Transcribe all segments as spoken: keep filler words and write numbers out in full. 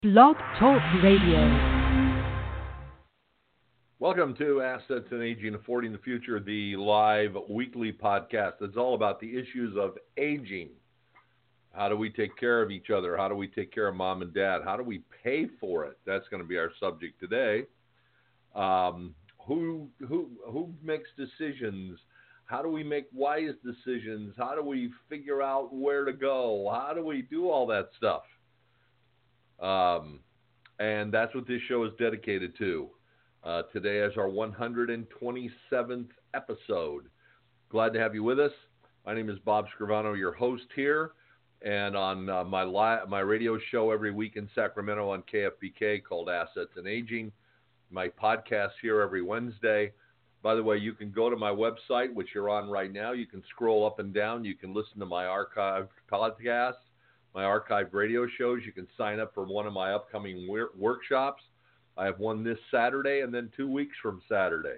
Blog Talk Radio. Welcome to Assets and Aging, Affording the Future, the live weekly podcast. It's all about the issues of aging. How do we take care of each other? How do we take care of mom and dad? How do we pay for it? That's going to be our subject today. Um, who who who makes decisions? How do we make wise decisions? How do we figure out where to go? How do we do all that stuff? Um, and that's what this show is dedicated to. Uh, today is our one hundred twenty-seventh episode. Glad to have you with us. My name is Bob Scrivano, your host here, and on uh, my li- my radio show every week in Sacramento on K F B K called Assets and Aging. My podcast here every Wednesday. By the way, you can go to my website, which you're on right now. You can scroll up and down. You can listen to my archived podcasts, my archived radio shows. You can sign up for one of my upcoming wor- workshops. I have one this Saturday and then two weeks from Saturday.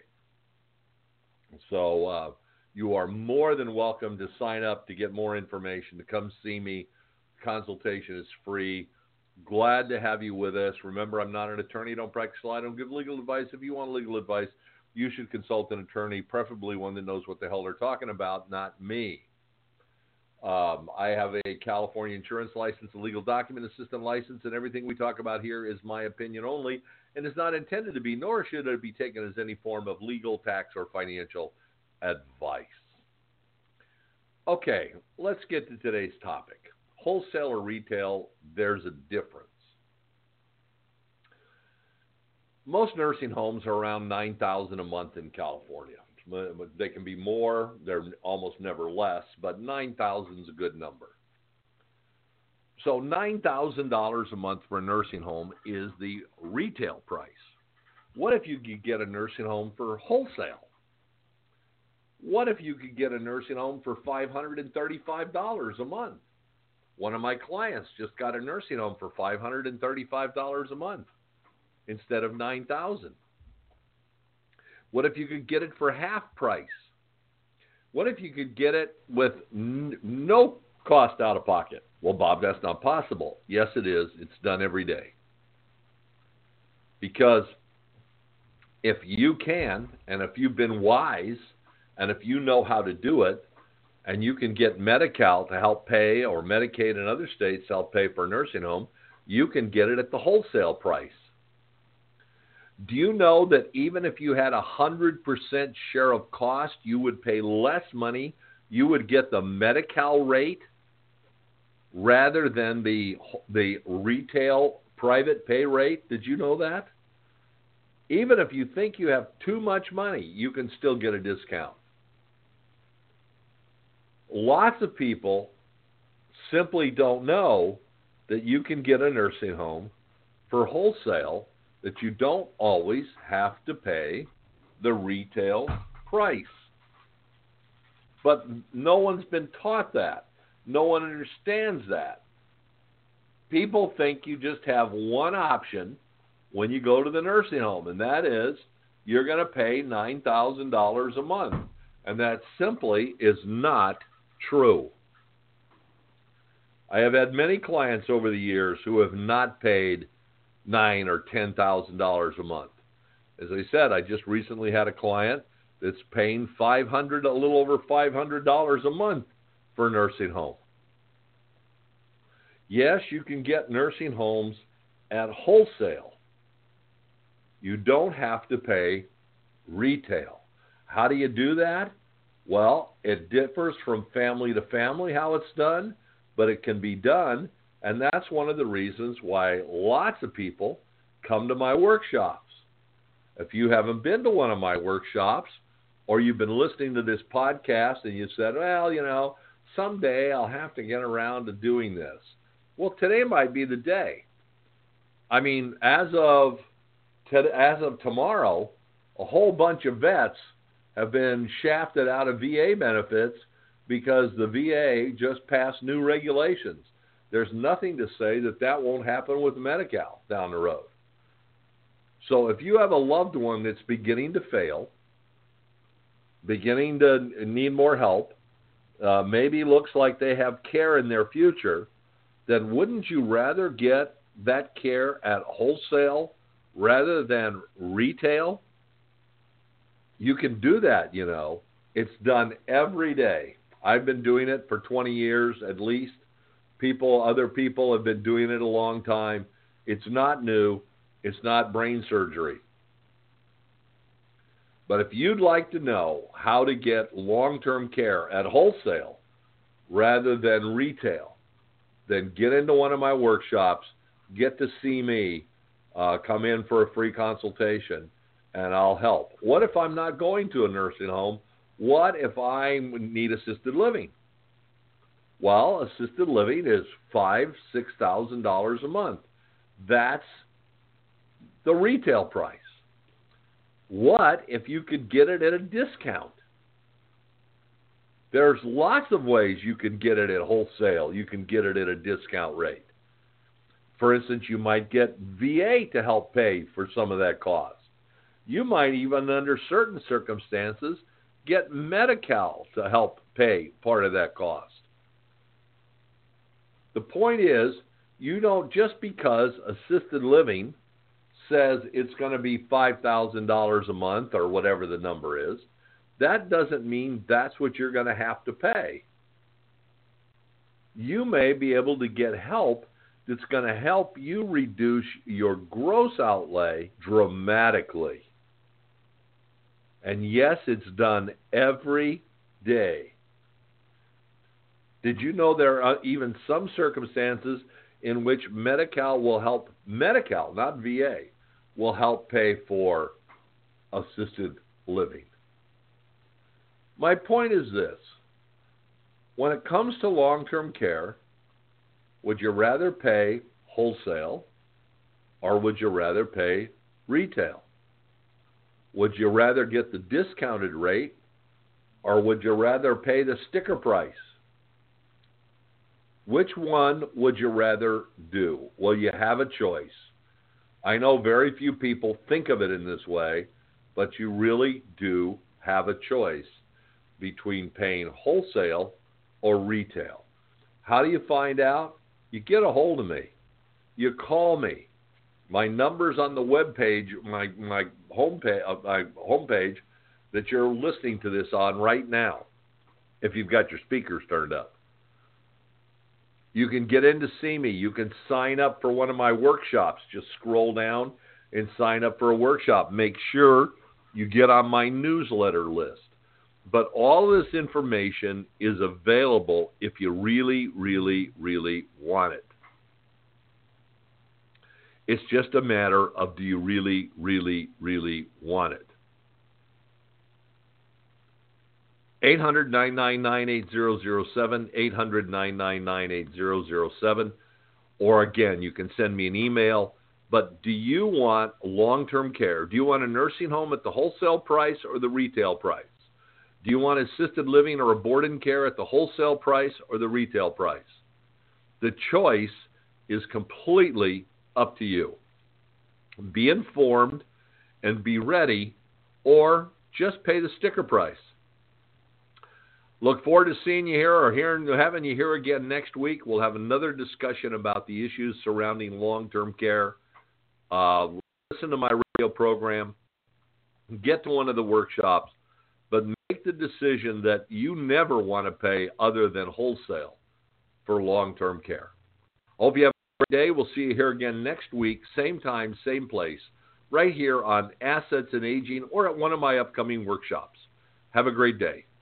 So uh, you are more than welcome to sign up to get more information, to come see me. Consultation is free. Glad to have you with us. Remember, I'm not an attorney. Don't practice law. I don't give legal advice. If you want legal advice, you should consult an attorney, preferably one that knows what the hell they're talking about, not me. Um, I have a California insurance license, a legal document assistant license, and everything we talk about here is my opinion only and is not intended to be, nor should it be taken as any form of legal, tax, or financial advice. Okay, let's get to today's topic. Wholesale or retail, there's a difference. Most nursing homes are around nine thousand dollars a month in California. They can be more, they're almost never less, but nine thousand is a good number. So nine thousand dollars a month for a nursing home is the retail price. What if you could get a nursing home for wholesale? What if you could get a nursing home for five hundred thirty-five dollars a month? One of my clients just got a nursing home for five hundred thirty-five dollars a month instead of nine thousand dollars. What if you could get it for half price? What if you could get it with n- no cost out of pocket? Well, Bob, that's not possible. Yes, it is. It's done every day. Because if you can, and if you've been wise, and if you know how to do it, and you can get Medi-Cal to help pay, or Medicaid in other states help pay for a nursing home, you can get it at the wholesale price. Do you know that even if you had a one hundred percent share of cost, you would pay less money? You would get the Medi-Cal rate rather than the the retail private pay rate. Did you know that? Even if you think you have too much money, you can still get a discount. Lots of people simply don't know that you can get a nursing home for wholesale, that you don't always have to pay the retail price. But no one's been taught that. No one understands that. People think you just have one option when you go to the nursing home, and that is you're going to pay nine thousand dollars a month. And that simply is not true. I have had many clients over the years who have not paid nine or ten thousand dollars a month. As I said, I just recently had a client that's paying five hundred, a little over five hundred dollars a month for a nursing home. Yes, you can get nursing homes at wholesale. You don't have to pay retail. How do you do that? Well, it differs from family to family how it's done, but it can be done. And that's one of the reasons why lots of people come to my workshops. If you haven't been to one of my workshops, or you've been listening to this podcast and you said, well, you know, someday I'll have to get around to doing this. Well, today might be the day. I mean, as of as of tomorrow, a whole bunch of vets have been shafted out of V A benefits because the V A just passed new regulations. There's nothing to say that that won't happen with Medi-Cal down the road. So if you have a loved one that's beginning to fail, beginning to need more help, uh, maybe looks like they have care in their future, then wouldn't you rather get that care at wholesale rather than retail? You can do that, you know. It's done every day. I've been doing it for twenty years at least. People, other people have been doing it a long time. It's not new. It's not brain surgery. But if you'd like to know how to get long-term care at wholesale rather than retail, then get into one of my workshops, get to see me, uh, come in for a free consultation, and I'll help. What if I'm not going to a nursing home? What if I need assisted living? Well, assisted living is five thousand dollars, six thousand dollars a month. That's the retail price. What if you could get it at a discount? There's lots of ways you can get it at wholesale. You can get it at a discount rate. For instance, you might get V A to help pay for some of that cost. You might even, under certain circumstances, get Medi-Cal to help pay part of that cost. The point is, you don't, just because assisted living says it's going to be five thousand dollars a month or whatever the number is, that doesn't mean that's what you're going to have to pay. You may be able to get help that's going to help you reduce your gross outlay dramatically. And yes, it's done every day. Did you know there are even some circumstances in which Medi-Cal will help, Medi-Cal, not V A, will help pay for assisted living? My point is this. When it comes to long-term care, would you rather pay wholesale or would you rather pay retail? Would you rather get the discounted rate or would you rather pay the sticker price? Which one would you rather do? Well, you have a choice. I know very few people think of it in this way, but you really do have a choice between paying wholesale or retail. How do you find out? You get a hold of me. You call me. My number's on the web page, my my homepage, uh, my homepage that you're listening to this on right now, if you've got your speakers turned up. You can get in to see me. You can sign up for one of my workshops. Just scroll down and sign up for a workshop. Make sure you get on my newsletter list. But all of this information is available if you really, really, really want it. It's just a matter of, do you really, really, really want it? eight hundred, nine nine nine, eight zero zero seven, eight hundred, nine nine nine, eight zero zero seven. Or again, you can send me an email. But do you want long-term care? Do you want a nursing home at the wholesale price or the retail price? Do you want assisted living or a board-in care at the wholesale price or the retail price? The choice is completely up to you. Be informed and be ready, or just pay the sticker price. Look forward to seeing you here or hearing, having you here again next week. We'll have another discussion about the issues surrounding long-term care. Uh, listen to my radio program. Get to one of the workshops. But make the decision that you never want to pay other than wholesale for long-term care. Hope you have a great day. We'll see you here again next week, same time, same place, right here on Assets and Aging or at one of my upcoming workshops. Have a great day.